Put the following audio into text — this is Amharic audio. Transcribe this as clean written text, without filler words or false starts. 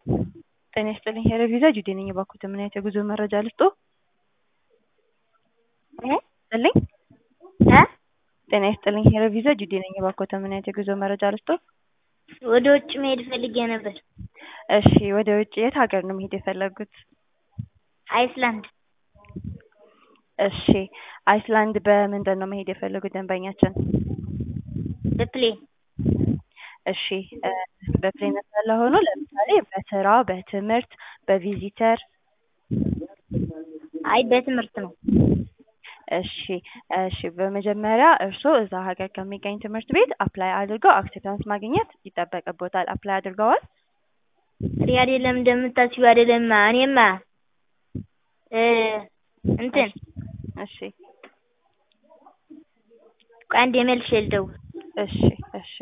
ጤና ይስጥልኝ ሄሎ ቪዛ ጁዴ ነኝ። እባክዎት ምን አይነት የጉዞ መረጃ ልስጥዎ? ይስጥልኝ ጤና ይስጥልኝ ሄሎ ቪዛ ጁዴ ነኝ። እባክዎት ምን አይነት የጉዞ መረጃ ልስጥዎ? ወደ ውጭ መሄድ ፈልጌ ነበር። እሺ ወደ ውጭ የት ሀገር ነው መሄድ የፈለጉት? አይስላንድ። እሺ አይስላንድ በምንድን ነው መሄድ የፈለጉት ደንበኛችን? በፕሌን። እሺ በፕሌን ያለ ሆኖ ለምሳሌ በስራ በትምህርት በቪዚተር? አይ በትምህርት ነው። እሺ በመጀመሪያ እርስዎ እዛ ሀገር ከሚገኝ ትምህርት ቤት አፕላይ አድርገው አክሴፕታንስ ማግኘት ይጠበቅብዎታል። አፕላይ አድርገዋል? እኔ አይደለም እንደምታስቢው አይደለምማ። እኔማ እንትን እሺ ቆይ አንዴ መልሼ ልደውል። እሺ